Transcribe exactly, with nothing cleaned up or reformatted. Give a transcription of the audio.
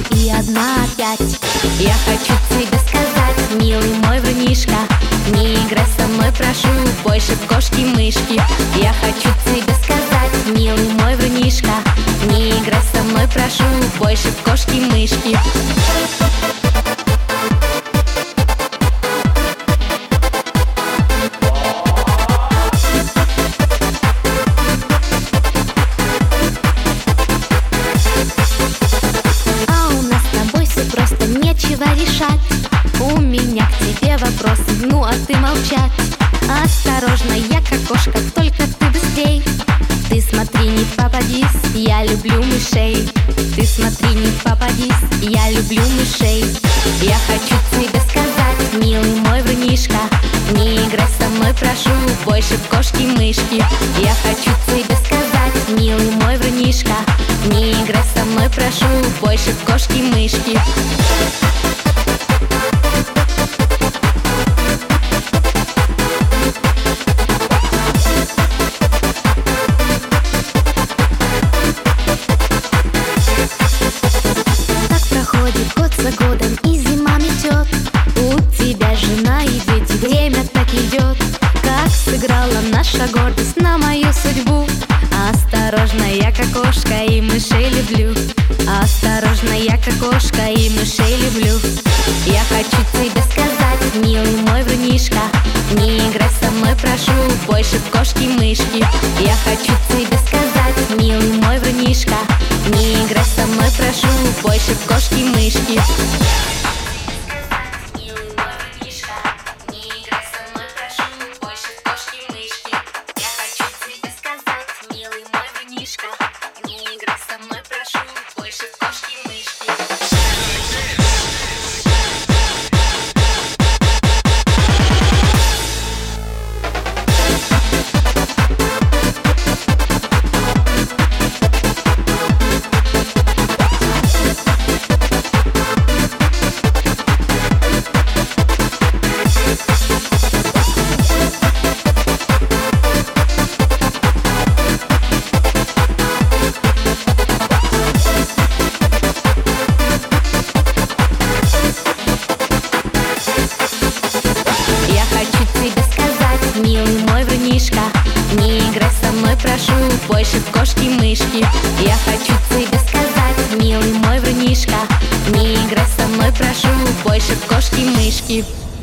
и одна опять. Я хочу тебе сказать, милый мой врунишка, не играй со мной, прошу, больше в кошки-мышки. Я хочу тебе сказать, милый мой врунишка, не играй со мной, прошу, больше в кошки-мышки. Нечего решать, у меня к тебе вопрос, ну а ты молчать. Осторожно, я как кошка, только ты быстрей. Ты смотри, не попадись, я люблю мышей. Ты смотри, не попадись, я люблю мышей. Я хочу тебе сказать, милый мой врунишка, не играй со мной, прошу, больше в кошки-мышки. Я хочу тебе сказать, милый мой врунишка, не играй со мной, прошу, больше в кошки-мышки. Год за годом и зима метет, у тебя жена и дети, время так идет. Как сыграла наша гордость на мою судьбу. Осторожно, я как кошка и мышей люблю. Осторожно, я как кошка и мышей люблю. Я хочу тебе сказать, милый мой врунишка, не играй со мной, прошу, больше в кошки-мышки. Я хочу тебе сказать, милый мой врунишка, не играй со мной, прошу, больше в кошки-мышки. Милый мой врунишка, не играй со мной, прошу, больше в кошки-мышки. Я хочу тебе сказать, милый мой врунишка, не играй со мной, прошу, больше в кошки-мышки.